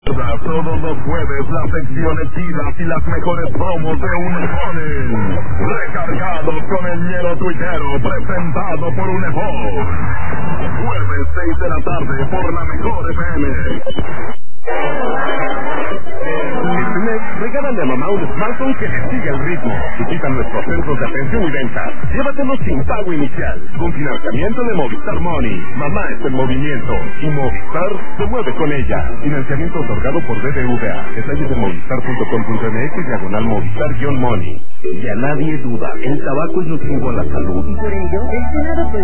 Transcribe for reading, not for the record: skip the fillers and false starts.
Todos los jueves las secciones chidas y las mejores promos de Unefón. Recargados con el hielo tuitero presentado por Unefón. Jueves 6 de la tarde por la mejor FM. Este mes, regálale a mamá un smartphone que le siga el ritmo. Visita nuestros centros de atención y venta. Llévatelo sin pago inicial, con financiamiento de Movistar Money. Mamá es el movimiento y Movistar se mueve con ella. Financiamiento otorgado por BBVA. Detalles de movistar.com.mx/Movistar-Money. Ya nadie duda, el tabaco es nocivo a la salud. Por ello, el Senado